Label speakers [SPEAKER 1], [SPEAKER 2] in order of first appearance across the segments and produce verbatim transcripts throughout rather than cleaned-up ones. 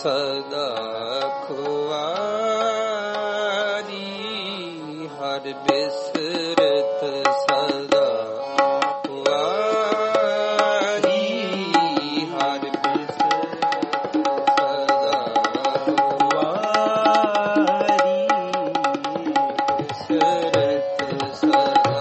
[SPEAKER 1] ਸਦਾ ਖੁਆਰੀ, ਹਰ ਬਿਸਰਤ ਸਦਾ ਖੁਆਰੀ, ਹਰ ਬਿਸਰਤ ਸਦਾ ਖੁਆਰੀ, ਬਿਸਰਤ ਸਦਾ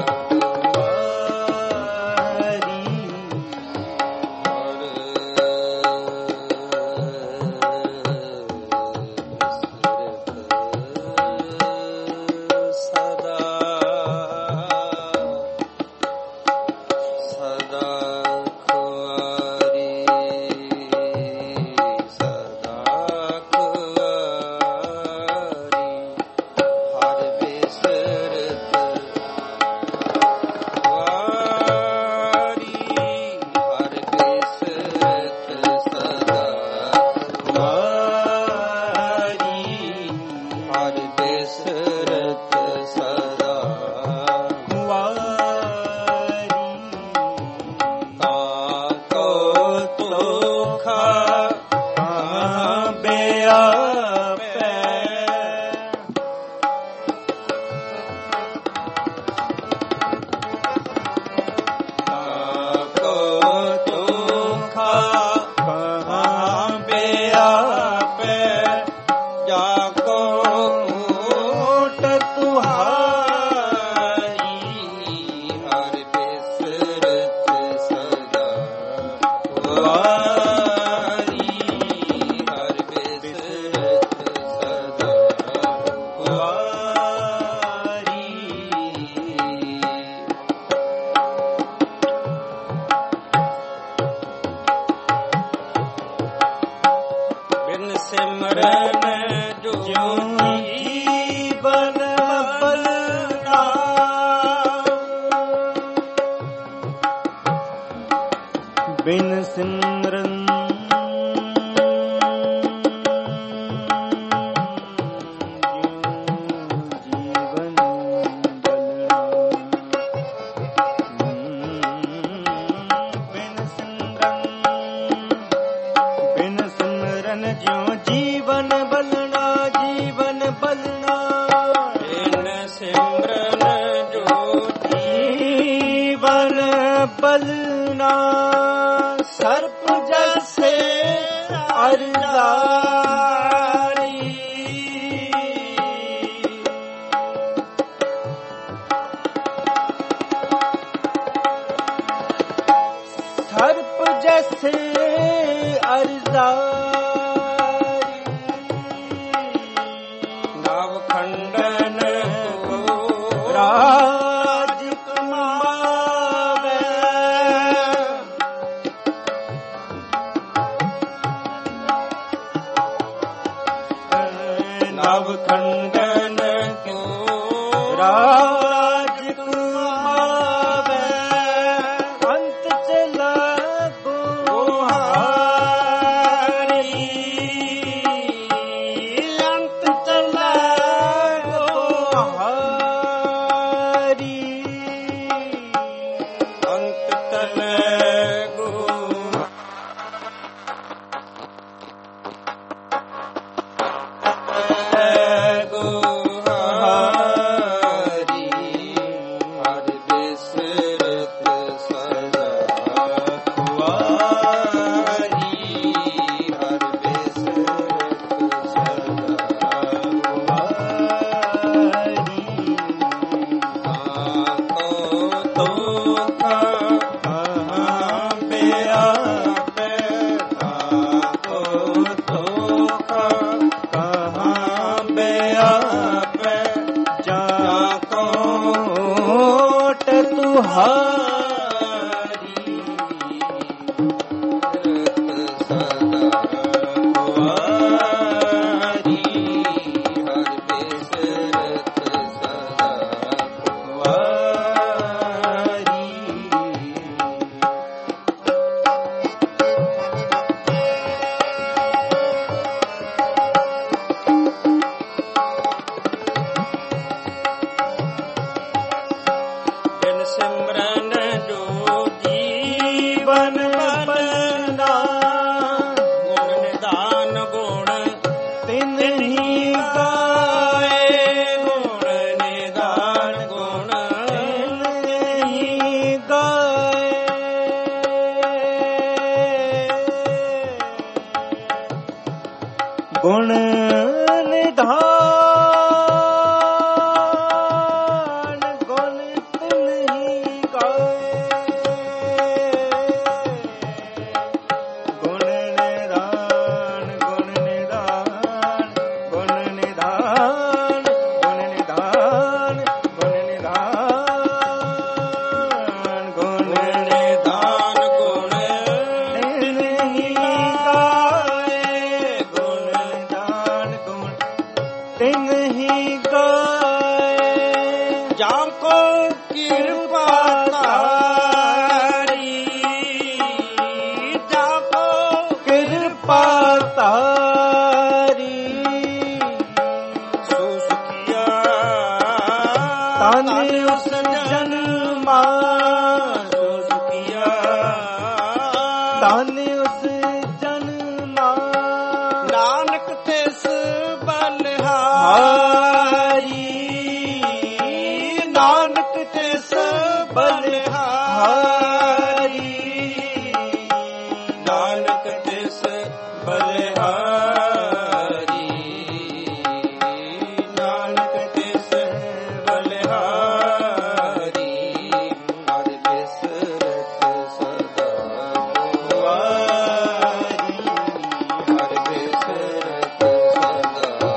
[SPEAKER 1] ਬਿਨ ਸਿਮਰਨ ਜੀਵਨ ਬਲਨਾ, ਬਿਨ ਸਿਮਰਨ ਬਿਨ ਸਿਮਰਨ ਜਿਉ ਜੀਵਨ ਬਲਣਾ, ਜੀਵਨ ਬਲਣਾ, ਬਿਨ ਸਿਮਰਨ ਜੋ ਜੀਵਨ ਬਲਣਾ, ਸਰਪ ਜੈਸੇ ਅਰਦਾਰੀ, ਸਰਪ ਜੈਸੇ ਅਰਦਾਰੀ, ਨਵ ਖੰਡਨ ਕੋ ਰਾਜ ਕਮਾਵੇ, ਨਵ ਖੰਡਨ ਕੋ ਰਾਜ ਕਮਾਵੇ, ਅੰਤ ਚਲਾ ਗੋਹਾਰੀ, ਅੰਤ ਚਲਾ ਗੋਹਾਰੀ, ਅੰਤ ਚਲੇ ਗੋ ਸਿਮਰਨ जाको कृपा तारी, जाको कृपा तारी, सो सुखिया तन उस जन्मा, सो सुखिया तन उस जन्मा, नानक तिस बलिहारी, नानक तिस बलिहारी, नानक तिस बलिहारी, नानक तिस बलिहारी, हर बिसरत सदा कुवारी, हर बिसरत सदा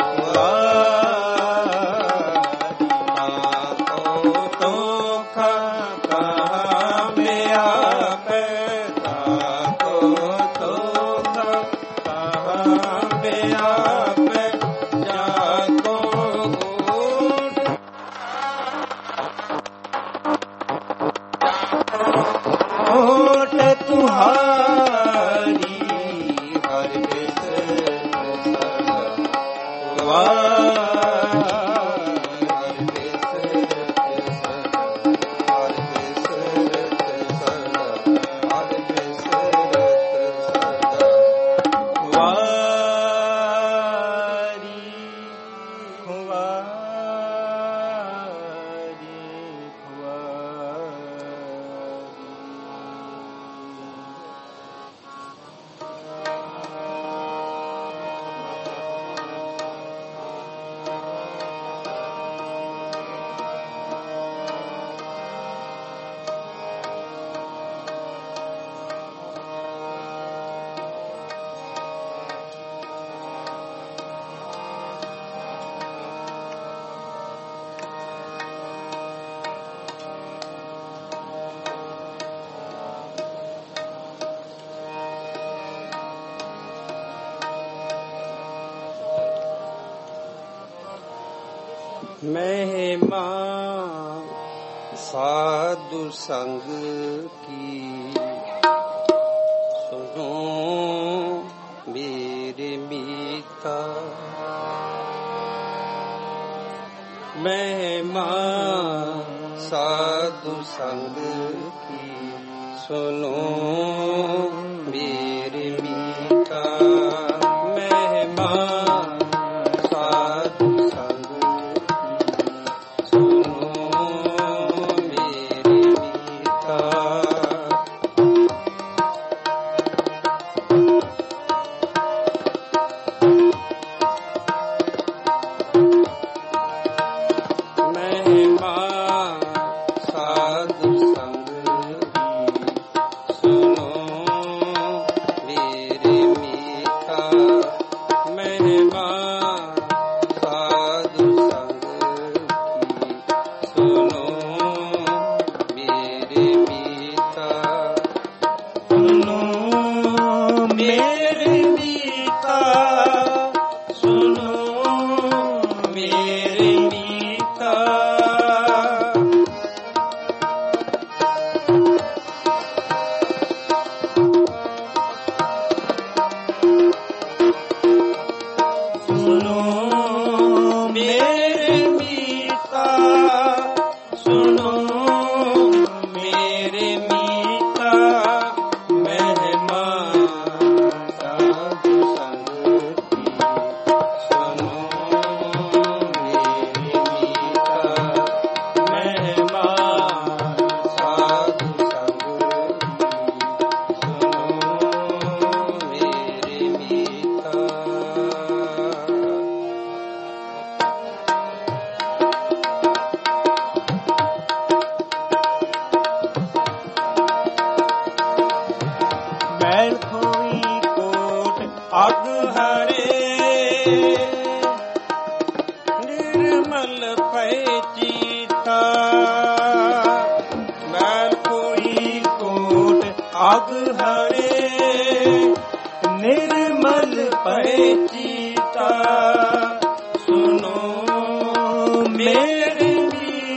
[SPEAKER 1] तुम्हारी, हर बिसरत सदा हर बिसरत सदा, हर बिसरत सदा, हर बिसरत सदा कुवारी, कुवारी, महिमा साधु संग की सुनो मेरे मीता, महिमा साधु संग की सुनो मेरे मीता, महिमा साधु संग अग हरे निर्मल पैचीता सुनो मेरे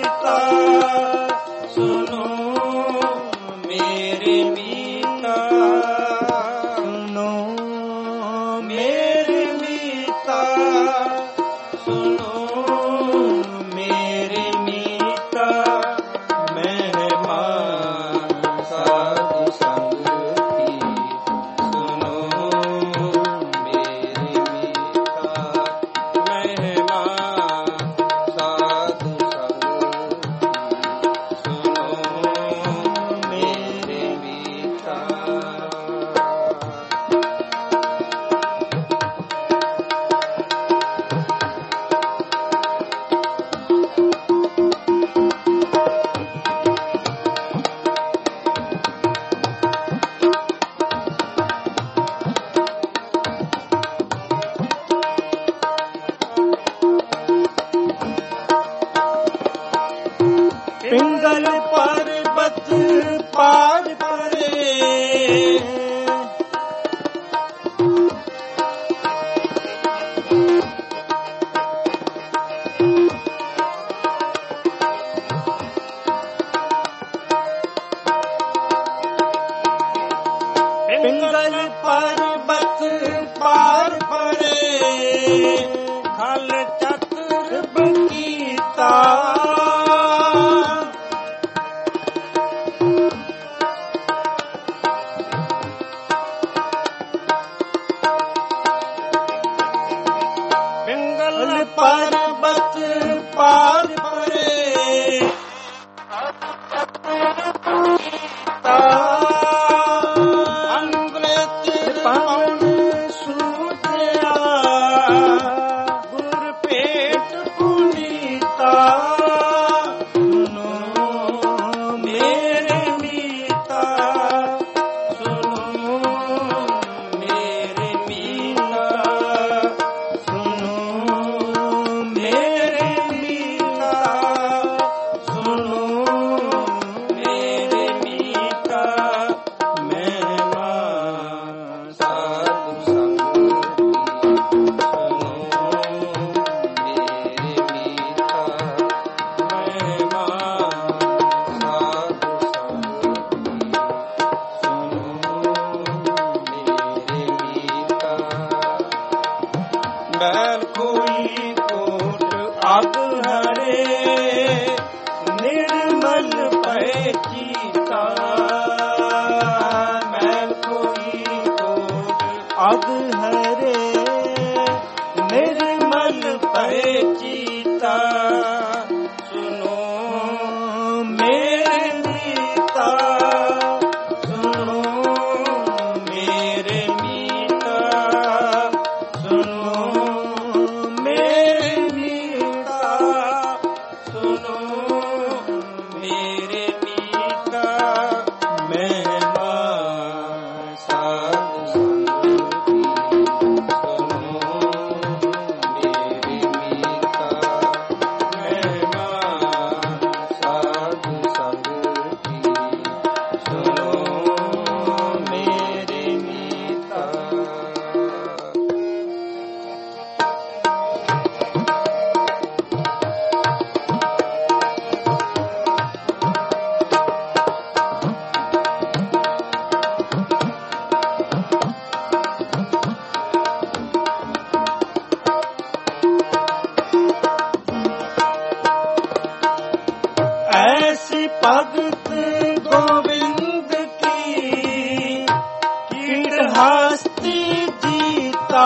[SPEAKER 1] ऐसी भगत गोविंद की कीट हस्ती जीता।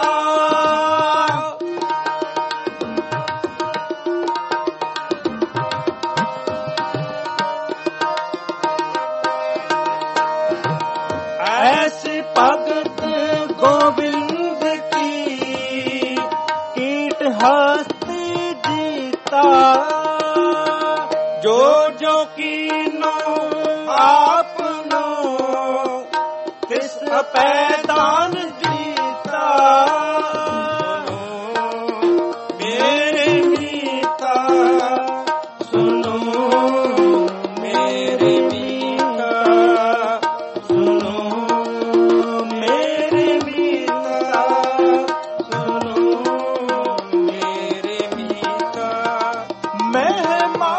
[SPEAKER 1] ऐसी भगत गोविंद की कीट हस्ती जीता। जो जो कीनो आपनो तिस पैदान जीता। मेरे मीता सुनो, मेरे मीता सुनो, मेरे मीता सुनो, मेरे मीता। महिमा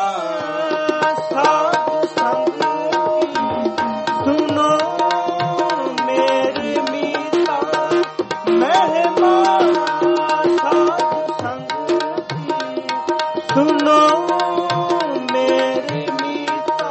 [SPEAKER 1] साधु संग की सुनो, मेरे मीता। महिमा साधु संग की सुनो, मेरे मीता।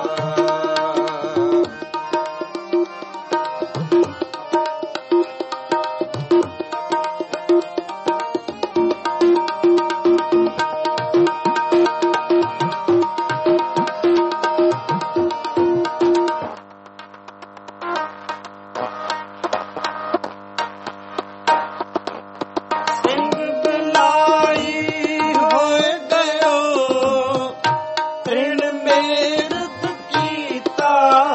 [SPEAKER 1] सिंह बिलाई होए गयो तृण मेरत कीता।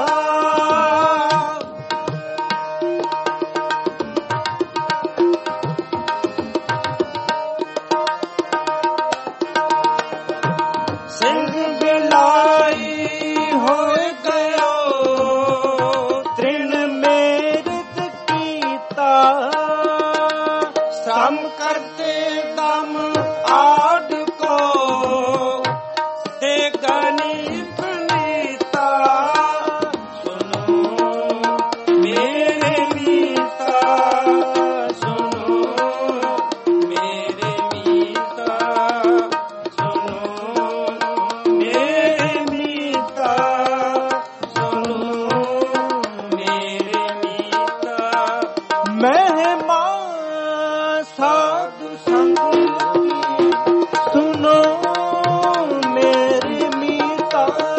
[SPEAKER 1] सिंह बिलाई होए गयो तृण मेरत कीता। सम करते दम आड को ते गनी प्रणीता। सुनो मेरे मीता सुनो, मेरे मीता सुनो, मेरे मीता सुनो, मेरे मीता। महिमा साधु संग की सुनो, मेरे मीता।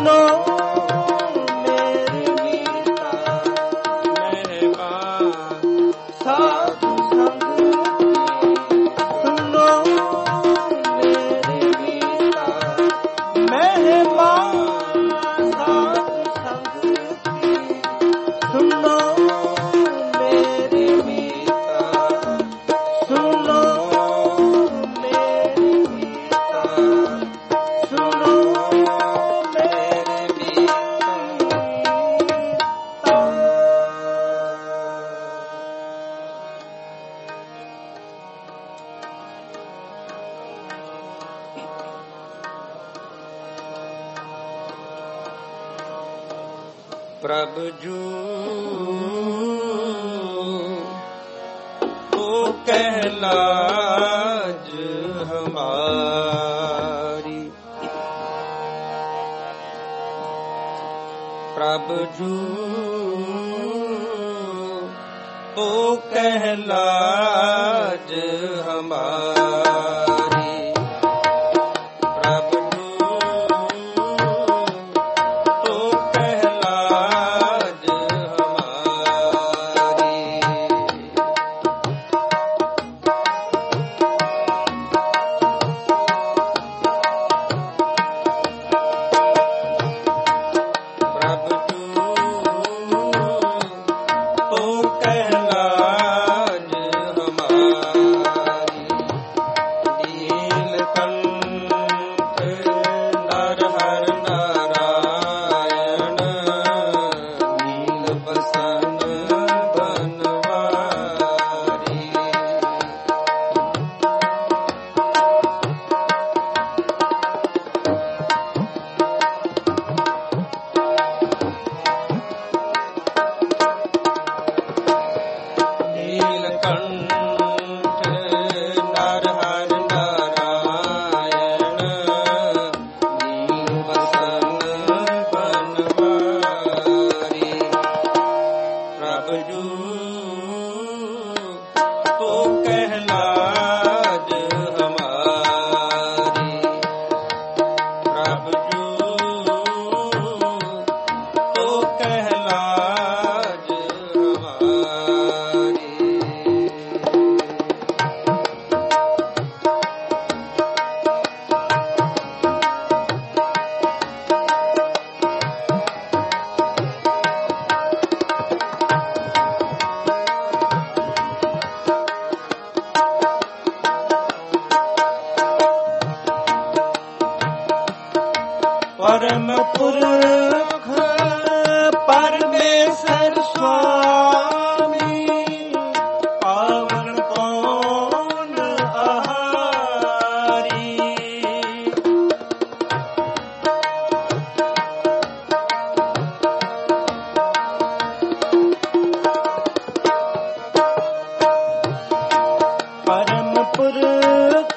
[SPEAKER 1] ਸੁਨੋ ਮੇਰੀ ਮੀਤਾ ਮਹਿਮਾ ਸਾਧੂ ਸੰਗ ਕੀ ਸੁਨੋ ਮੇਰੀ ਮੀਤਾ ਮਹਿਮਾ ਸਾਧੂ ਸੰਗ ਕੀ ਸੁਨੋ ਮੇਰੀ ਮੀਤਾ ਸੁਨੋ ਮੇਰੀ ਮੀਤਾ ਸੁਨੋ ਮੇਰੀ ਮੀਤਾ। ਪ੍ਰਭ ਜੂ ਤੋ ਕਹਿਲਾਜ ਹਮਾਰੀ ਪ੍ਰਭ ਜੂ ਤੋ ਕਹਿਲਾਜ ਹਮਾਰੀ ਪ੍ਰਭ ਜੂ ਤੋ ਕਹਿਲਾਜ ਹਮਾਰੀ ਪ੍ਰਭ ਜੂ ਤੋ ਕਹਿਲਾਜ ਹਮਾਰੀ ਨੀਲ ਕੰਠ ਨਰ ਹਰ ਨਾਰਾਇਣ ਨੀਲ ਬਸਨ ਬਨਵਾਰੀ ਨੀਲ ਕੰਠ ਨਰ ਹਰ ਨਾਰਾਇਣ ਨੀਲ ਬਸਨ ਬਨਵਾਰੀ ਪ੍ਰਭ ਜੂ ਤੋ ਕਹਿਲਾਜ ਹਮਾਰੀ ਪ੍ਰਭ ਜੂ ਤੋ ਕਹਿਲਾਜ ਹਮਾਰੀ ਪਰਮ ਪੁਰਖ ਪਰਮੇਸ਼ਰ ਸੁਆਮੀ ਪਾਵਨ ਕੌਣ ਆਹਾਰੀ ਪਰਮ ਪੁਰਖ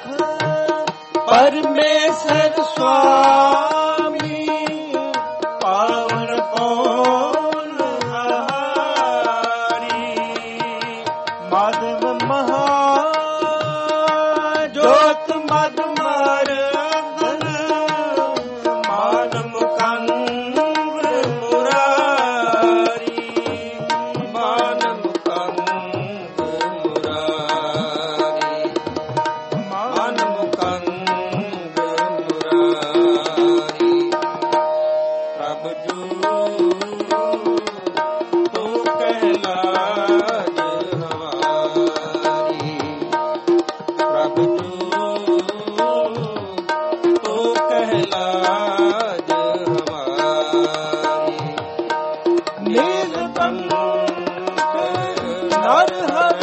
[SPEAKER 1] ਪਰਮੇਸ਼ਰ ਸੁਆਮੀ ਪਾਵਨ ਕੌਣ ਆਹਾਰੀ ਮਾਧਵ ਮਹਾ ਜੋਤ ਮਦ ਮਰਦਨ ਮਾਨਮ ਕੰਗ ਮੁਰਾਰੀ ਮਾਨਮ ਕੰਗ ਮੁਰਾਰੀ ਮਾਨਮ ਕੰਗ ਮੁਰਾਰੀ ਪ੍ਰਭ ਜੂ ਤੋ ਕਹਿਲਾਜ ਹਮਾਰੀ ਪ੍ਰਭ ਜੂ ਤੋ ਕਹਿਲਾਜ ਹਮਾਰੀ ਨੀਲ ਕੰਠ ਨਰ ਹਰ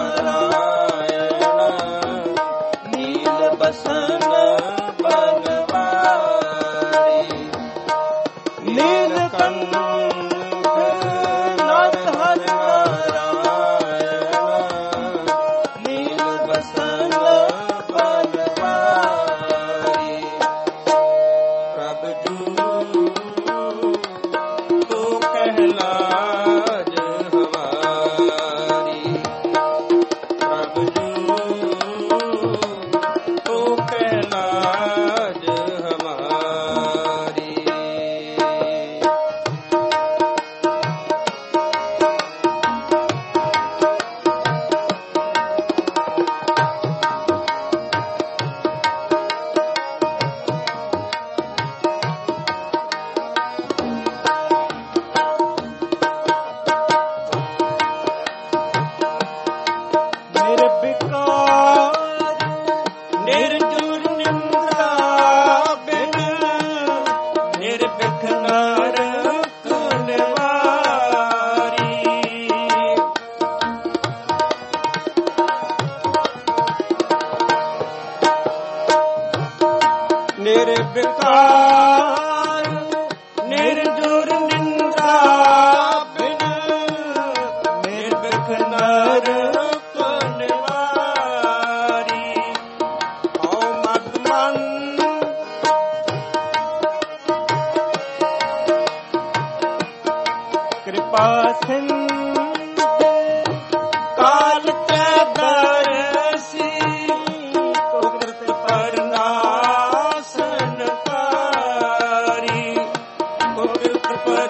[SPEAKER 1] ਨਾਰਾਇਣ ਨੀਲ ਬਸਨ ਬਨਵਾਰੀ ਨੀਲ ਕੰਠ ਨਰ ਹਰ ਨਾਰਾਇਣ ਨੀਲ ਬਸਨ ਬਨਵਾਰੀ ਪ੍ਰਭ ਜੂ ਤੋ ਕਹਿਲਾਜ ਹਮਾਰੀ ਪ੍ਰਭ ਜੂ ਤੋ ਕਹਿਲਾਜ ਹਮਾਰੀ ਨਿਰਭਿਖ ਨਰਕ ਨਿਵਾਰੀ। ਨਿਰਵਿਕਾਰ ਨਿਰਜੁਰ ਨਿੰਦਾ ਬਿਨ ਨਿਰਭਿਖ ਨਰਕ ਨਿਵਾਰੀ। ਓ ਮਤ ਮਨ ਕਿਰਪਾ ਸਿੰਧ ਕਾਲ ਕੈ ਦਰਸੀ ਕੁਦਰਤ ਪਰਨਾਸਨ ਕਾਰੀ। ਕੁਦਰਤ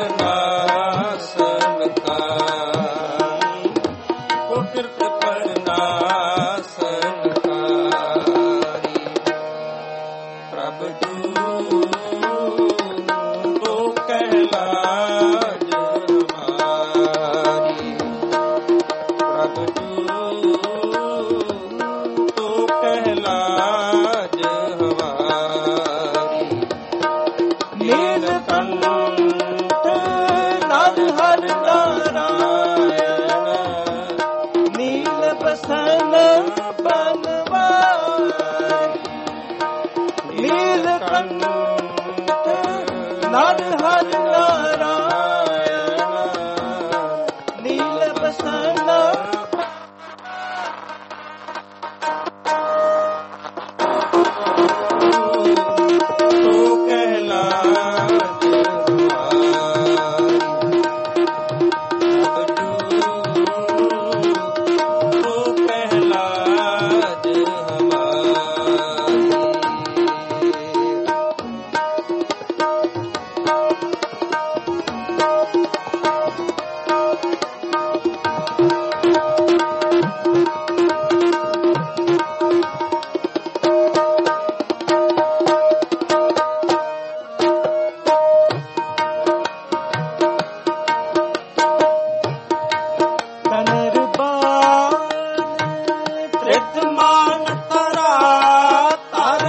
[SPEAKER 1] ਪਰਨਾਸਨ ਕਾਰੀ। ਕੁਦਰਤ ਪਰਨਾਸਨ ਕਾਰੀ। ਪ੍ਰਭ ਤੂੰ ਤੋ ਕਹਿਲਾਜ ਹਮਾਰੀ। ਪ੍ਰਭ ਤੂੰ ਤੋ ਕਹਿਲਾਜ ਹਮਾਰੀ। ਨੀਲਕੰਠ ਨਰ ਹਰਿ ਨਾਰਾਇਣ ਨੀਲ ਬਸਨ ਬਨਵਾਰੀ। ਨੀਲਕੰਠ ਨਰ ਹਰਿ ਨਾਰਾਇਣ ਨੀਲ ਬਸਨ ਤੋ ਕਹਿਲਾਜ ਹਮਾਰੀ। ਤੋ ਕਹਿਲਾਜ ਹਮਾਰੀ। ਤਨਰਬਾਨ ਤ੍ਰਿਤਮਾਨ ਤਰਾ ਤਰ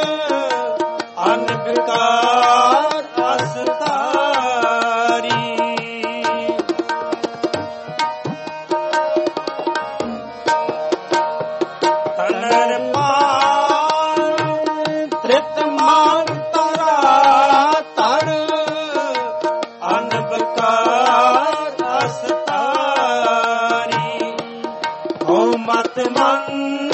[SPEAKER 1] ਅਨਬਿਕਾਰ ਅਸਤਾਰੀ। ਤਨਰਬਾਨ ਤ੍ਰਿਤਮਾਨ ਤਰਾ ਤਰ ਅਨਬਿਕਾਰ ਅਸਤਾਰੀ। ਓ ਮਤ ਮੰਗ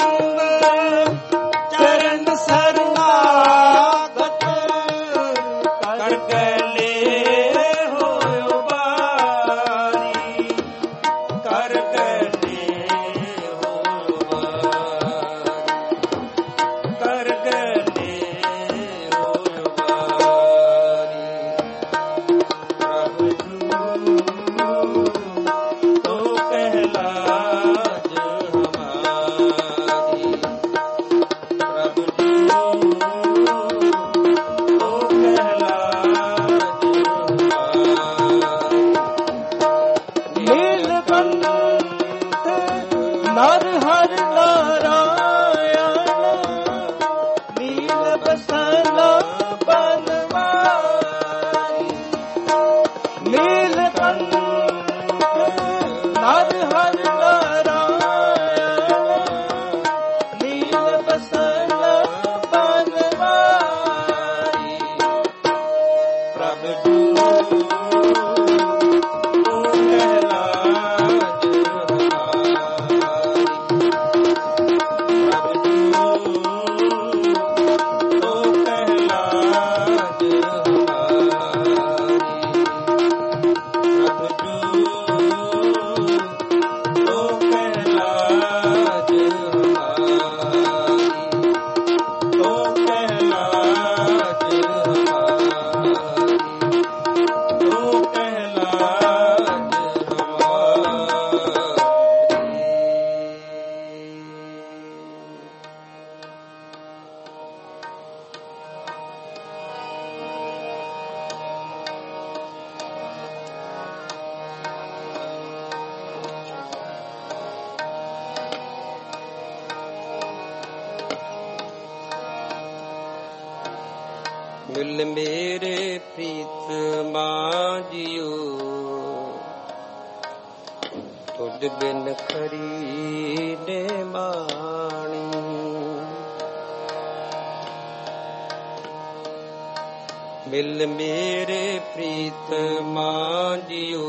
[SPEAKER 1] ਚਰਨ ਸਰਨਾਗਤ ਕਰ ਗਲੇ ਹੋਇ ਬਾਰੀ। ਕਰ ਗਲੇ ਹੋਇ ਬਾਰੀ। ਕਰ ਗਲੇ ਹੋਇ ਬਾਰੀ। ਪ੍ਰਭ ਤੂੰ ਤੋ ਕਹਿਲਾਜ ਹਮਾਰੀ। ਪ੍ਰਭ ਤੂੰ ਤੋ ਕਹਿਲਾਜ ਮਿਲ ਮੇਰੇ ਪ੍ਰੀਤਮਾ ਜੀਓ, ਤੁਝ ਬਿਨ ਖਰੀ ਨੇ ਮਾਣੀ। ਮਿਲ ਮੇਰੇ ਪ੍ਰੀਤਮਾ ਜੀਓ,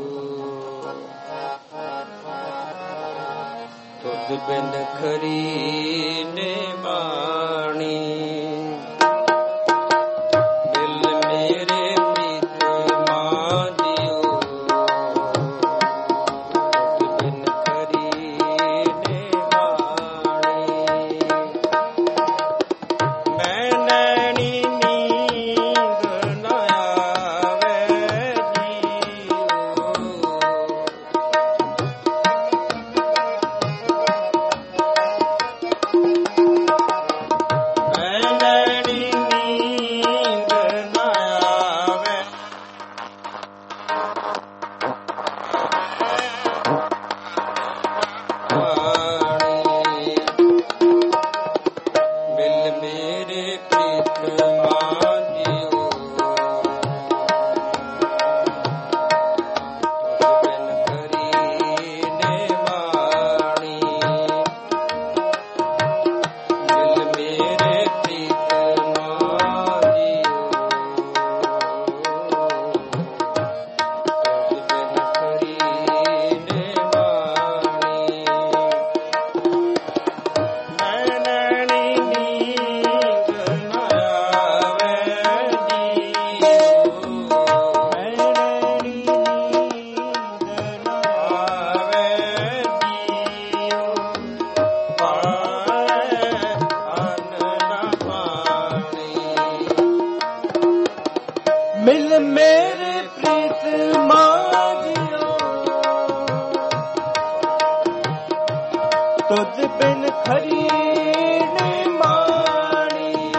[SPEAKER 1] ਤੁਝ ਬਿਨ ਖਰੀ ਨੇ ਬਾਣੀ। ਮਿਲ ਮੇਰੇ ਪ੍ਰੀਤਮਾ ਜੀਓ, ਤੁਝ ਬਿਨ ਖਰੀ ਨੇ ਬਾਣੀ। ਮੈਂ ਨੈਣੀ ਨੀਂਦ ਨਾ ਆਵੇ ਜੀਓ, ਮਿਲ ਮੇਰੇ ਪ੍ਰੀਤਮਾ ਜੀਓ, ਤੁਝ ਬਿਨ ਖਰੀ ਨੇ ਮਾਣੀ।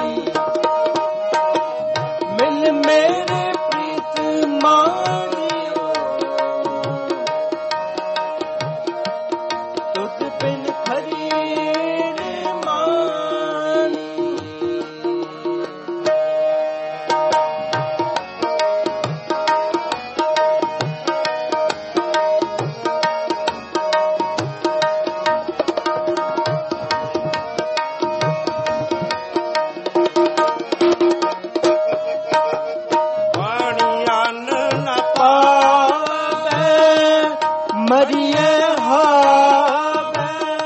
[SPEAKER 1] ਮਿਲ ਮੇਰੇ ਪ੍ਰੀਤਮਾ ਜੀਓ, ਤੁਝ ਬਿਨ ਖਰੀ ਨੇ ਮਾਣੀ। ਮਰੀਏ ਹਾਵੇ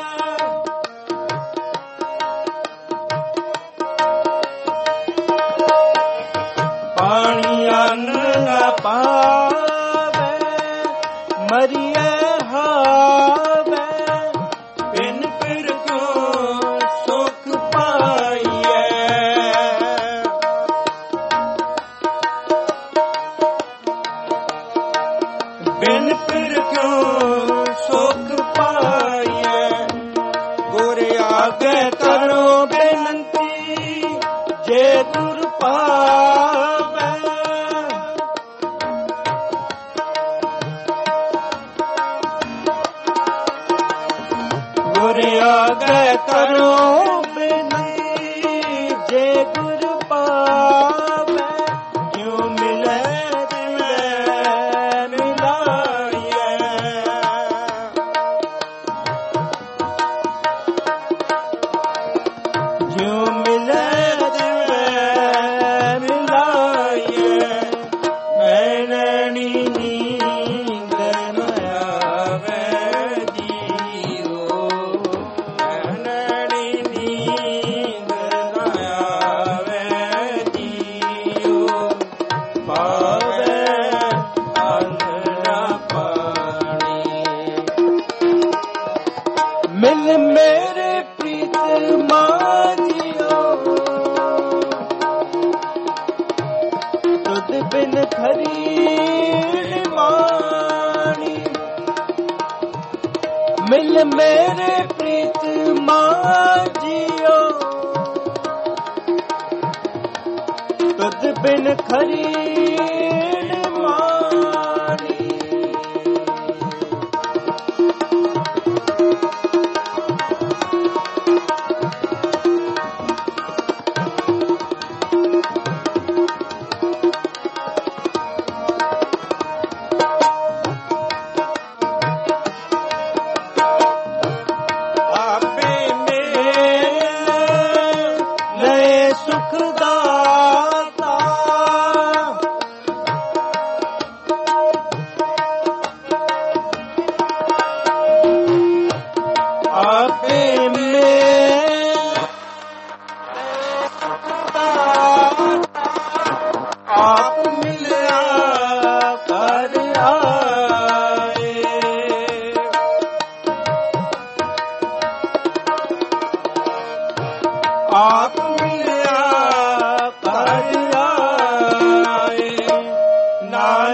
[SPEAKER 1] ਪਾਣੀ ਅੰਨ ਨਾ ਪਾਵੇ, ਮਰੀਏ ਹਾਵੇ ਬਿਨ ਫਿਰ ਕਿਉ ਸੁਖ ਪਾਈਐ। ਬਿਨ ਫਿਰ ਕਿਉ ਸੁਖ ਪਾਈਐ, ਗੁਰ ਆਗੇ ਕਰੋ ਬੇਨੰਤੀ ਜੇ ਗੁਰ ਪਾਵੈ। ਗੁਰ ਆਗੇ ਕਰੋ ਬੇਨੰਤੀ ਜੇ ਗੁਰ ਪਾਵੈ। ਕਿਉ ਮਿਲੇ ਜਿਉ ਮਿਲੇ ਦਿਵੈ ਮਿਲਾਈਐ। ਮੈਂ ਨੈਣੀ ਨੀਂਦ ਨਾ ਆਵੇ ਜੀਓ, ਮੈਂ ਨੈਣੀ ਨੀਂਦ ਨਾ ਆਵੇ ਜੀਓ। ਪਾਵੇ ਅੰਨ ਨਾ ਪਾਣੀ, ਮਿਲ ਮੇਰੇ ਪ੍ਰੀਤਮਾ ਜੀਓ, ਤੁਧ ਬਿਨ ਖਰੀ ਨੇ ਮਾਣੀ। ਮਿਲ ਮੇਰੇ ਪ੍ਰੀਤਮਾ ਜੀਓ, ਤੁਧ ਬਿਨ ਖਰੀ ਨੇ ਮਾਣੀ।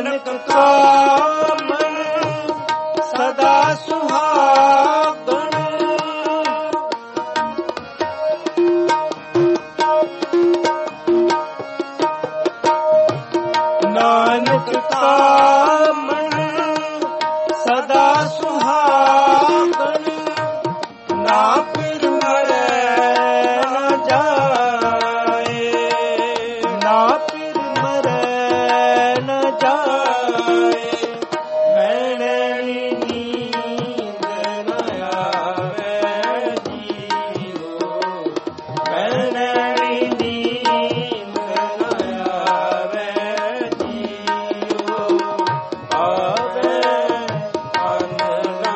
[SPEAKER 1] ਨਾਨਕ ਕਾ ਮਨ ਸਦਾ ਸੁਹਾਗਣ। ਨਾਨਕ ਕਾ ਮਨ ਸਦਾ ਸੁਹਾਗਣ। ਨਾ ਫਿਰ ਮਰੈ ਨਾ ਜਾਏ, ਨਾ ਫਿਰ ਮਰੈ ਨਾ ਜਾਏ। ਮੈਣੀ ਨੀਂਦ ਨਾ ਆਵੇ ਜੀਓ, ਮੈਣੀ ਨੀਂਦ ਨਾ ਆਵੇ ਜੀਓ। ਆਵੇ ਅਨ ਨਾ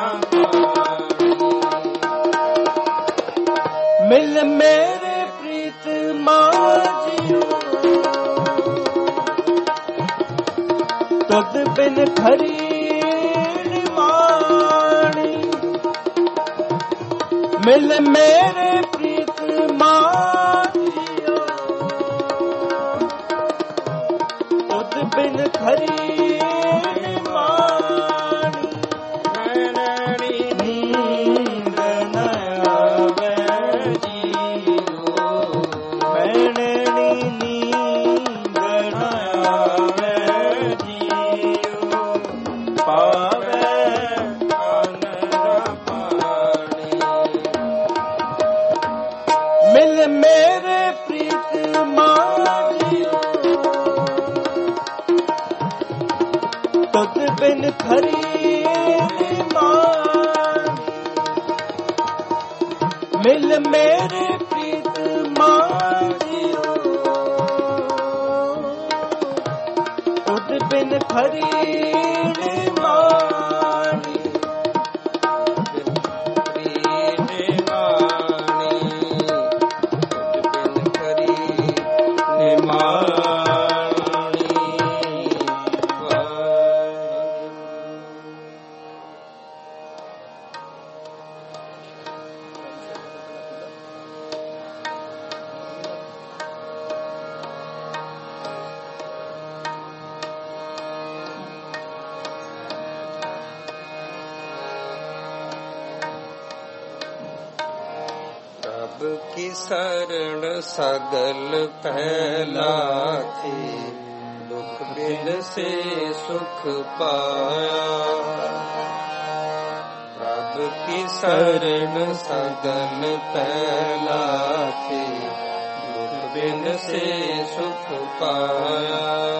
[SPEAKER 1] ਮਿਲ ਮੇਰੇ ਪ੍ਰੀਤ ਮਾਂ ਜੀਓ। ਤੁਧ ਬਿਨ ਖਰੀ ਨਿਮਾਣੀ, ਮਿਲ ਮੇਰੇ ਪ੍ਰੀਤ ਮਾਂ ਜੀਓ। ਤੁਧ ਬਿਨ ਖਰੀ ਨਿਮਾਣੀ, ਮੈਣੀ ਨੀਂਦ ਨ ਆਵੇ ਜੀਓ। ਮੈਣੀ ਨੀਂਦ ਨ ਆਵੇ ਜੀਓ। ਪਾਵੇ ਅਨ ਪਾਣੀ, ਮਿਲ ਮੇਰੇ ਪ੍ਰੀਤ ਮਾਂ ਜੀਓ। ਤੁਧ ਬਿਨ ਖਰੀ ਨਿਮਾਣੀ, ਮਿਲ ਮੇਰੇ ਪ੍ਰੀਤ ਮਾਂ ਜੀਓ। ਤੁਧ ਬਿਨ ਖਰੀ ਨਿਮਾਣੀ, ਪ੍ਰੀਤ ਨਿਮਾਣੀ। ਤੁਧ ਬਿਨ ਖਰੀ ਨਿਮਾਣੀ। ਪ੍ਰਭ ਕੀ ਸਰਣ ਸਗਲ ਪਹਿਲਾਥੀ, ਦੁਖ ਬਿਨ ਸੇ ਸੁਖ ਪਾਇਆ। ਪ੍ਰਭ ਕੀ ਸਰਣ ਸਗਲ ਪਹਿਲਾਥੀ, ਦੁਖ ਬਿਨ ਸੇ ਸੁਖ ਪਾਇਆ।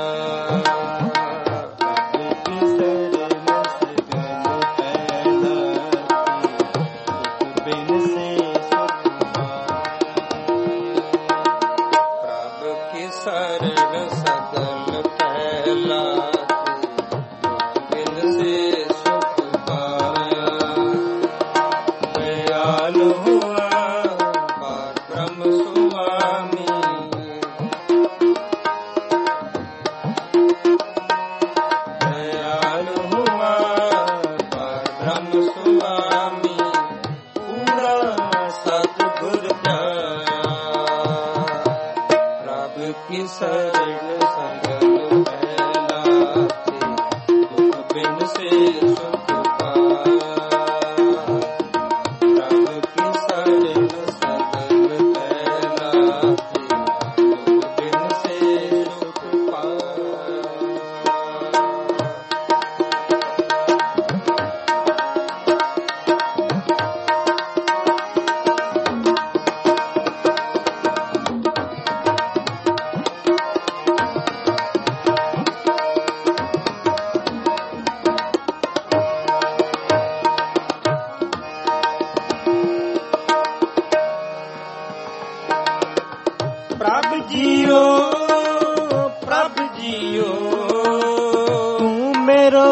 [SPEAKER 1] ਪ੍ਰਭ ਜੀਓ, ਪ੍ਰਭ ਜੀਓ, ਤੂੰ ਮੇਰੋ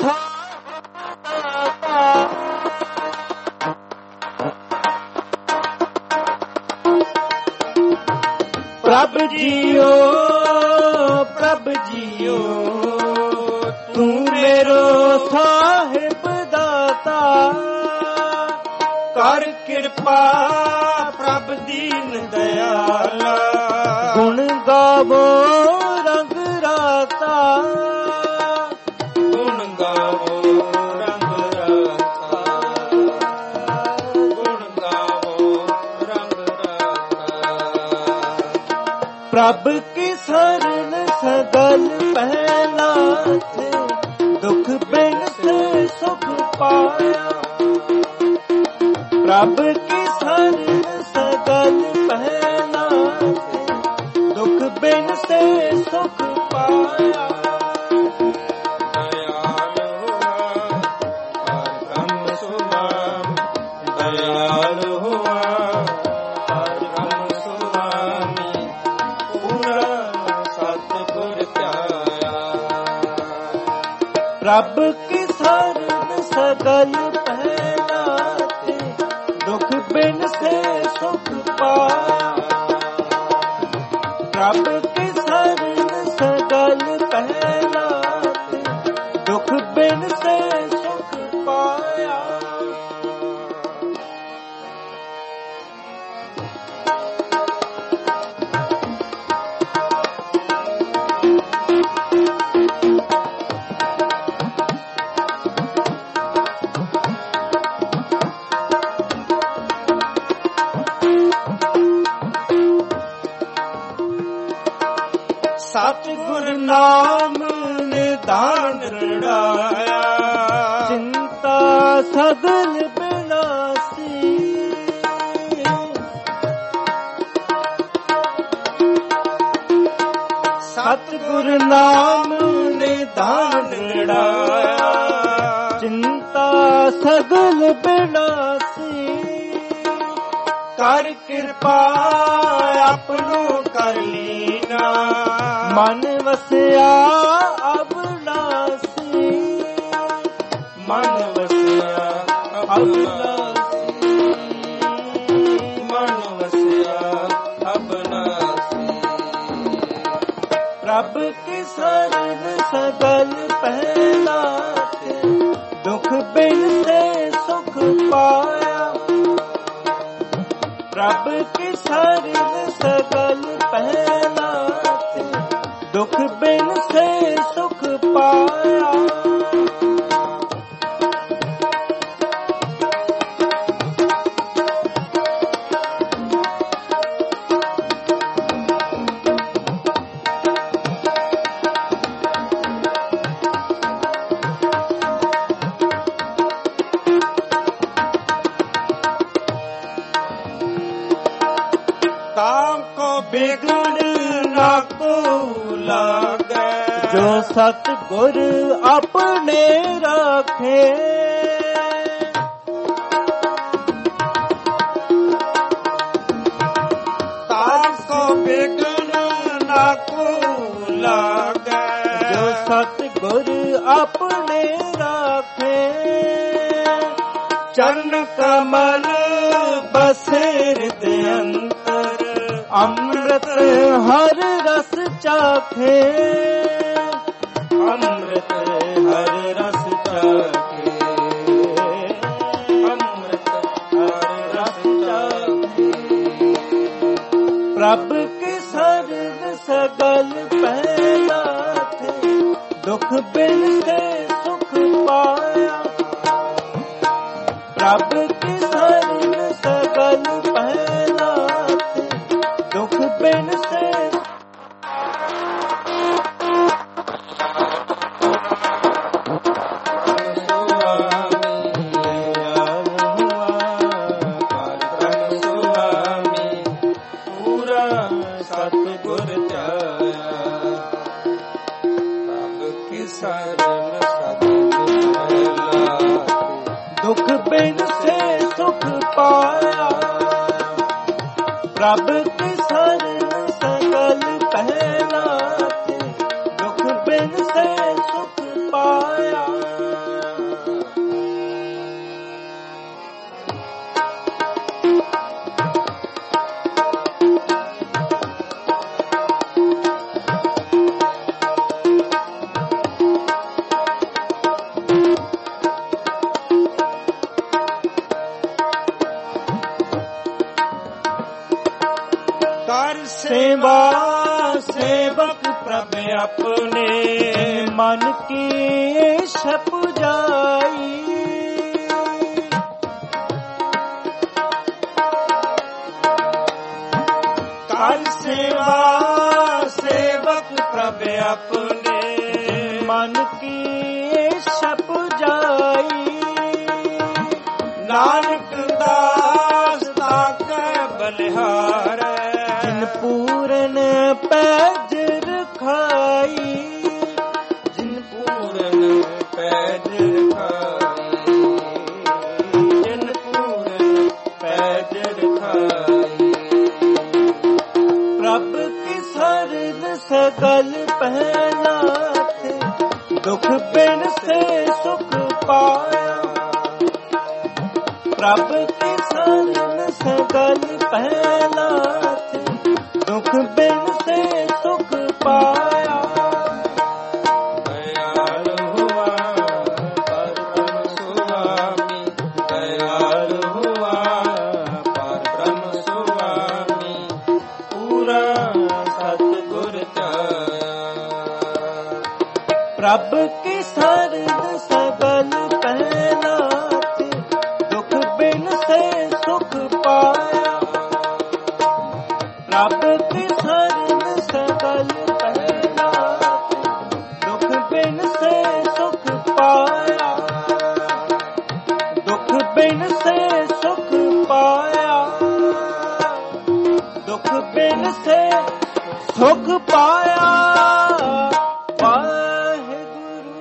[SPEAKER 1] ਸਾਥ। ਪ੍ਰਭ ਜੀਓ, ਪ੍ਰਭ ਜੀਓ, ਤੂੰ ਮੇਰੋ ਸਾਹਿਬ ਦਾਤਾ। ਕਰ ਕਿਰਪਾ ਪ੍ਰਭ ਦੀਨ ਦਇਆਲਾ, ਗੁਣ ਗਾਵੋ ਰੰਗ ਰਾਤਾ। ਪ੍ਰਭ ਕੀ ਸਰਨ ਸਗਲ ਪਹਿਲਾਥ, ਦੁਖ ਬਿਨ ਸੇ ਸੁਖ ਪਾਇਆ। ਪ੍ਰਭ ਕੀ ਸਰਨ ਸਗਲ ਪਹਿਲਾਥ, ਦੁਖ ਬਿਨ ਸੇ ਸੁਖ ਪਾਇਆ। ਦਇਆਲ ਹੋਆ ਹਰ ਕੰਮ ਸੁਆਮੀ, ਦਇਆਲ ਹੋਆ ਹਰ ਕੰਮ ਸੁਆਮੀ, ਪੂਰਾ ਸਤਿਗੁਰ ਧਿਆਇਆ। ਪ੍ਰਭ ਕੀ ਸਰਨ ਸਗਲ ਪਹਿਲਾਥ, ਦੁਖ ਬਿਨ ਸੇ ਸੁਖ ਪਾਇਆ। ਪ੍ਰਭ ਕੀ ਸਰਨ ਸਗਲ ਪਹਿਲਾਥ, ਦੁਖ ਬਿਨ ਸੇ ਸੁਖ ਪਾਇਆ। ਸਤਿਗੁਰ ਨਾਮ ਨਿਧਾਨ ਰੜਾਇਆ, ਚਿੰਤਾ ਸਗਲ ਬਿਨਾਸੀ। ਸਤਿਗੁਰ ਨਾਮ ਨਿਧਾਨ ਰੜਾਇਆ, ਚਿੰਤਾ ਸਗਲ ਬਿਨਾਸੀ। ਕਰ ਕਿਰਪਾ ਆਪਣੋ ਕਰ ਲੀਨਾ, ਮਨ ਵਸਿਆ ਅਬਨਾਸੀ। ਮਨ ਵਸਿਆ ਅਬਨਾਸੀ, ਮਨ ਵਸਿਆ ਅਬਨਾਸੀ। ਪ੍ਰਭ ਕੀ ਸਰਨ ਸਗਲ ਪਹਿਲਾਥ, ਦੁਖ ਬਿਨ ਸੇ ਸੁਖ ਪਾਇਆ। ਪ੍ਰਭ ਕੀ ਸਰਨ ਸਗਲ ਪਹਿਲਾਥ, ਦੁਖ ਬਿਨ ਸੇ ਸੁਖ ਪਾਇਆ। ताम को बिगड़ ना को लागे, जो सतगुर अपने राखे। ताम को बिगड़ ना को लागे, जो सतगुर अपने राखे। चरण कमल बसे हृदय अंतर, अमृत हर रस चाखे। अमृत हर रस चाखे, अमृत हर रस चाखे। प्रभ की सरण सगल पहिलाथ, दुख बिन से सुख पाया। प्रभ की सरण सगल पहिलाथ, दुख बिन से सतगुर ध्याया। प्रभ की शरण सगल दुख बिन से सुख पाया। प्रभ की शरण सगल पहिलाथ, दुख बिन से सुख पाया। कर सेवा सेवक प्रभ अपने, मन की छप जाई। कर सेवा
[SPEAKER 2] ਸਭ ਆਪਣੇ,
[SPEAKER 1] ਮਨ ਕੀ ਛਪ ਜਾਈ,
[SPEAKER 2] ਨਾਨਕ ਦਾਸ ਤਾਕੈ ਬਲਿਹਾਰੈ,
[SPEAKER 1] ਜਿਨ ਪੂਰਨ ਪੈਜ ਰਖਾਈ,
[SPEAKER 2] ਜਿਨ ਪੂਰਨ ਪੈਜ ਰਖਾਈ, ਜਿਨ ਪੂਰਨ ਪੈਜ ਰਖਾਈ,
[SPEAKER 1] ਪ੍ਰਭ ਕੀ ਸਰਨ ਸਗਲ ਪਹਿਨਾਥ, ਦੁਖ ਬਿਨ ਸੇ ਸੁਖ ਪਾਇਆ, ਪ੍ਰਭ ਕੀ ਸਰਨ ਸਗਲ ਪਹਿਨਾਥ, ਦੁਖ ਬਿਨ ਸੇ ਸੁਖ ਪਾਇਆ,
[SPEAKER 2] ਦਇਆਲ ਹੁਆ ਪਰਮ ਸੁਆਮੀ, ਦਇਆਲ ਹੁਆ ਪਰਮ ਸੁਆਮੀ, ਪੂਰਾ ਸਤਿਗੁਰ ਧਿਆਇਆ,
[SPEAKER 1] ਪ੍ਰਭ ਕੀ ਸਰਨ ਸਗਲ ਪਹਿਨਾਥ, ਦੁਖ ਬਿਨ ਸੇ ਸੁਖ ਪਾਇਆ, ਪ੍ਰਭ ਕੀ ਸਰਨ ਸਗਲ ਪਹਿਨਾਥ, ਦੁਖ ਬਿਨ ਸੇ ਸੁਖ ਪਾਇਆ, ਦੁਖ ਬਿਨ ਸੇ ਸੁਖ ਪਾਇਆ, ਦੁਖ ਬਿਨ ਸੇ ਸੁਖ ਪਾਇਆ, ਵਾਹਿਗੁਰੂ।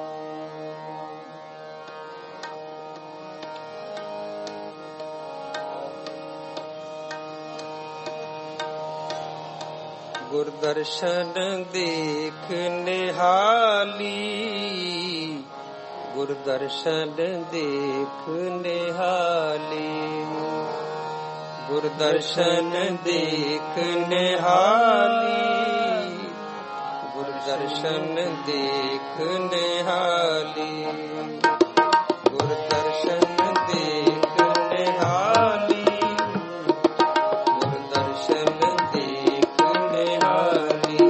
[SPEAKER 2] ਗੁਰ ਦਰਸ਼ਨ ਦੇਖ ਨਿਹਾਲੀ, ਗੁਰ ਦਰਸ਼ਨ ਦੇਖ ਨਿਹਾਲੀ, ਗੁਰ ਦਰਸ਼ਨ ਦੇਖ ਨਿਹਾਲੀ, ਗੁਰ ਦਰਸ਼ਨ ਦੇਖ ਨਿਹਾਲੀ, ਗੁਰ ਦਰਸ਼ਨ ਦੇਖ ਨਿਹਾਲੀ, ਗੁਰ ਦਰਸ਼ਨ ਦੇਖ ਨਿਹਾਲੀ,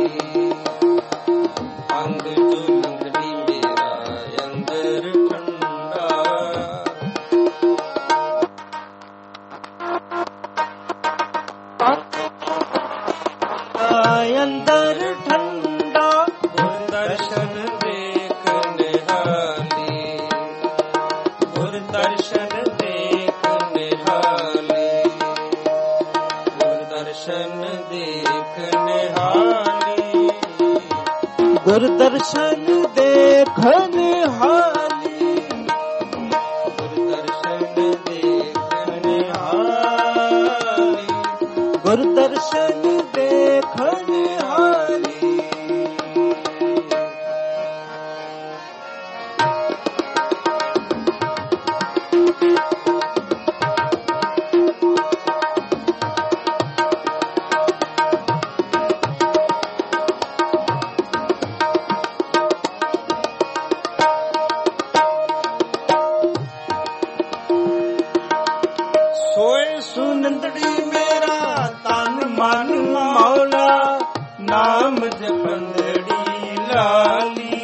[SPEAKER 2] ਅੰਗ ਜੋ ਲੰਗੜੀ ਮੇਰਾ ਅੰਦਰ ਠੰਡਾ,
[SPEAKER 1] ਅੰਦਰ ਠੰਡਾ,
[SPEAKER 2] ਗੁਰ ਦਰਸ਼ਨ ਦੇਖ ਨਿਹਾਲੀ, ਗੁਰ ਦਰਸ਼ਨ ਦੇਖ ਨਿਹਾਲੀ, ਗੁਰ ਦਰਸ਼ਨ ਦੇਖ ਨਿਹਾਲੀ,
[SPEAKER 1] ਗੁਰ ਦਰਸ਼ਨ ਦੇਖ ਨਿਹਾਲੀ,
[SPEAKER 2] ਗੁਰ ਦਰਸ਼ਨ ਦੇਖ ਨਿਹਾਲੀ,
[SPEAKER 1] ਗੁਰ ਦਰਸ਼ਨ ਦੇਖ ਨਿਹਾਲੀ,
[SPEAKER 2] ਸੋਏ ਸੁਨੰਦੜੀ ਮੇਰਾ ਤਨ ਮਨ ਮੌਲਾ, ਨਾਮ ਜਪੰਦੜੀ ਲਾਲੀ,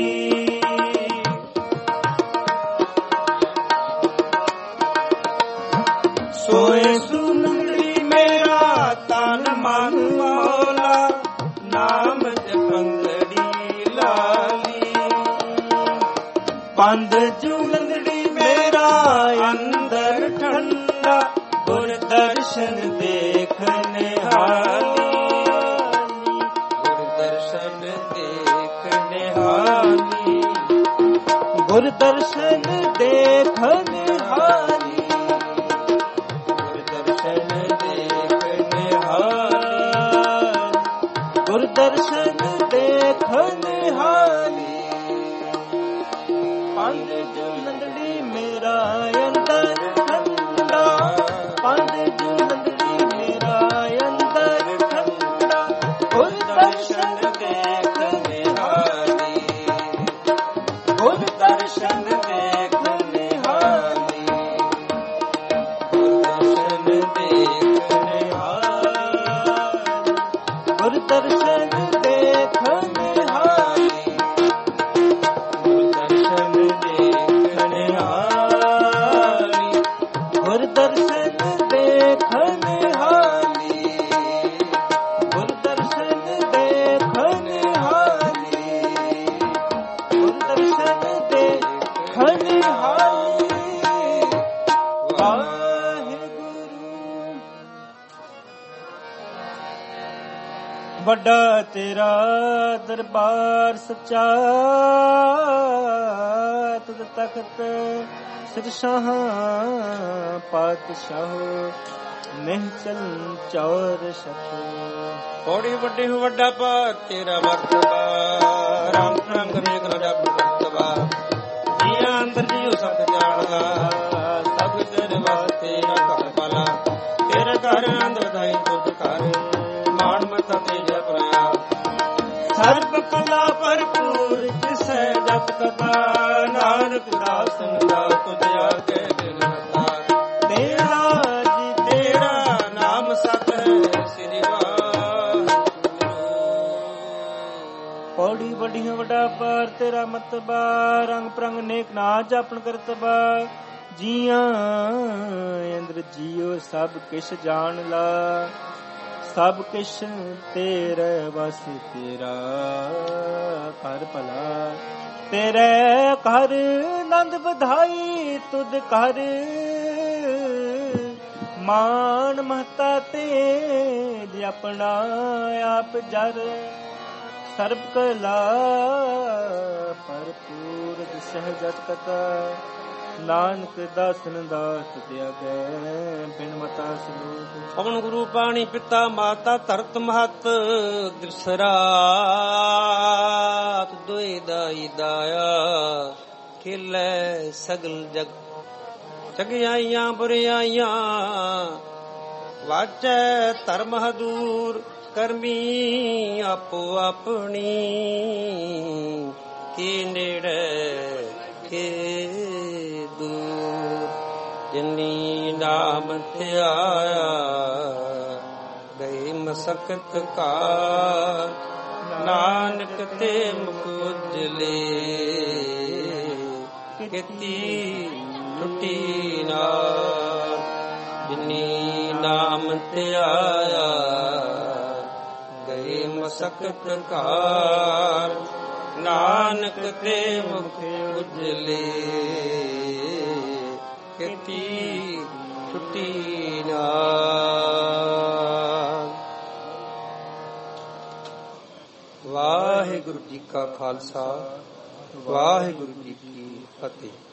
[SPEAKER 2] ਸੋਏ ਸੁਨੰਦੜੀ ਮੇਰਾ ਤਨ ਮਨ ਮੌਲਾ, ਨਾਮ ਜਪੰਦੜੀ ਲਾਲੀ,
[SPEAKER 1] ਪੰਧ ਜੁਲੰਦੜੀ ਮੇਰਾ ਅੰਦਰ ਠੰਡਾ, ਗੁਰ ਦਰਸ਼ਨ ਦੇਖ ਨਿਹਾਲੀ,
[SPEAKER 2] ਗੁਰ ਦਰਸ਼ਨ ਦੇਖ ਨਿਹਾਲੀ,
[SPEAKER 1] ਗੁਰ ਦਰਸ਼ਨ ਦੇਖ ਨਿਹਾਲੀ,
[SPEAKER 2] ਗੁਰ ਦਰਸ਼ਨ ਦੇਖ ਨਿਹਾਲੀ,
[SPEAKER 1] ਗੁਰ ਦਰਸ਼ਨ ਦੇਖ ਨਿਹਾਲੀ, ਪੰਧ ਜੁਲੰਦੜੀ ਮੇਰਾ ਅੰਦਰ ਠੰਡਾ, ਪੰਧ ਜੁਲੰਦੜੀ ਮੇਰਾ ਅੰਦਰ ਠੰਡਾ, ਗੁਰ ਦਰਸ਼ਨ ਦੇਖ ਨਿਹਾਲੀ, ਗੁਰ ਦਰਸ਼ਨ ਦੇਖ ਨਿਹਾਲੀ,
[SPEAKER 2] ਗੁਰ ਦਰਸ਼ਨ ਦੇਖ ਨਿਹਾਲੀ,
[SPEAKER 1] ਗੁਰ ਦਰਸ਼ਨ ਦੇਖ ਨਿਹਾਲੀ,
[SPEAKER 2] ਗੁਰ ਦਰਸ਼ਨ ਦੇਖ ਨਿਹਾਲੀ,
[SPEAKER 1] ਵੱਡਾ ਤੇਰਾ ਦਰਬਾਰ ਸੱਚਾ, ਤੁਧ ਤਖਤ ਸਿਰ ਸ਼ਾਹ ਪਾਤਸ਼ਾਹ, ਨਿਹਚਲ ਚੌਰ ਸ਼ਤ।
[SPEAKER 2] ਪੌੜੀ ਵੱਡੀ ਵੱਡਾ ਪਾਰ ਤੇਰਾ ਮਰਤਬਾ, ਰਾਮ ਰੰਗ ਰੇਖ ਰਬ ਕਰਤਬਾ। ਜੀਆਂ ਅੰਦਰ ਜੀਉ ਸਭ ਜਾਣਦਾ, ਸਭ ਤੇਰੇ ਵਾਸਤੇ ਆਖਣ ਵਾਲਾ। ਤੇਰੇ ਘਰ ਆਨੰਦ ਵਧਾਈ ਤੁਧ ਘਰ, ਮਾਣ ਮਤਾ ਤੇਜਾ ਪ੍ਰਿਆ। ਸਰਬ ਕਲਾ ਭਰਪੂਰ ਤਿਸੈ ਜਪ ਕਥਾ, ਨਾਨਕ ਦਾਸਨ ਦਾ ਤੁਧ ਆਗੇ ਦਿਨ ਹਤਾ। ਤੇਰਾ ਜੀ ਤੇਰਾ ਨਾਮ ਸਤ ਹੈ ਸ੍ਰੀ ਵਾਹਿਗੁਰੂ।
[SPEAKER 1] ਪੌੜੀ ਵੱਡੀ ਵੱਡਾ ਪਾਰ ਤੇਰਾ ਮਤਬਾ, ਰੰਗ ਪ੍ਰੰਗ ਨੇਕ ਨਾ ਜਾਪਣ ਕਰਤਬਾ। ਜੀਆਂ ਅੰਦਰ ਜੀਉ ਸਭ ਕਿਛ ਜਾਣ ਲਾ, ਸਭ ਕਿਛ ਤੇਰੇ ਵਸ ਤੇਰਾ ਘਰ ਭਲਾ। ਤੇਰੇ ਘਰ ਆਨੰਦ ਵਧਾਈ ਤੁਧ ਘਰ, ਮਾਨ ਮਹਤਾ ਤੇਜ ਆਪਣਾ ਆਪ ਜਰ। ਸਰਬ ਕਲਾ ਭਰਪੂਰ ਸਹਿਜਤ ਕਥਾ, ਨਾਨਕ ਦਾਸਨ ਦਾਸ ਤੁਧ ਆਗੇ ਬਿਨ ਮਤਾ ਸਲੋਕ।
[SPEAKER 2] ਪਵਨ ਗੁਰੂ ਪਾਣੀ ਪਿਤਾ ਮਾਤਾ ਧਰਤ ਮਹਤ, ਦ੍ਰਿਸਰਾ ਦੋਇ ਦਾਈ ਦਾਇਆ। ਖੇਲੇ ਸਗਲ ਜਗ ਚੰਗਿਆਈਆਂ ਬੁਰਿਆਈਆਂ, ਵਾਚੈ ਧਰਮ ਹਦੂਰ ਕਰਮੀ ਆਪੋ ਆਪਣੀ। ਕੀ ਨੇੜੇ ਕੇ ਦੂਰ, ਜਿਨੀ ਨਾਮ ਧਿਆਇਆ ਗਈ ਮਸਕਤ ਕਾ। ਨਾਨਕ ਤੇ ਮੁਖ ਉਜਲੇ, ਕੀਤੀ ਟੁੱਟੀ ਨਾ। ਜਿਨੀ ਨਾਮ ਧਿਆਇਆ ਗਏ ਮਸਕਤ ਕਾਰ। ਨਾਨਕ ਤੇ ਮੁਖ ਉਜਲੇ, ਕੀਤੀ ਟੁੱਟੀ ਨਾ। ਵਾਹਿਗੁਰੂ ਜੀ ਕਾ ਖਾਲਸਾ, ਵਾਹਿਗੁਰੂ ਜੀ ਕੀ ਫਤਿਹ।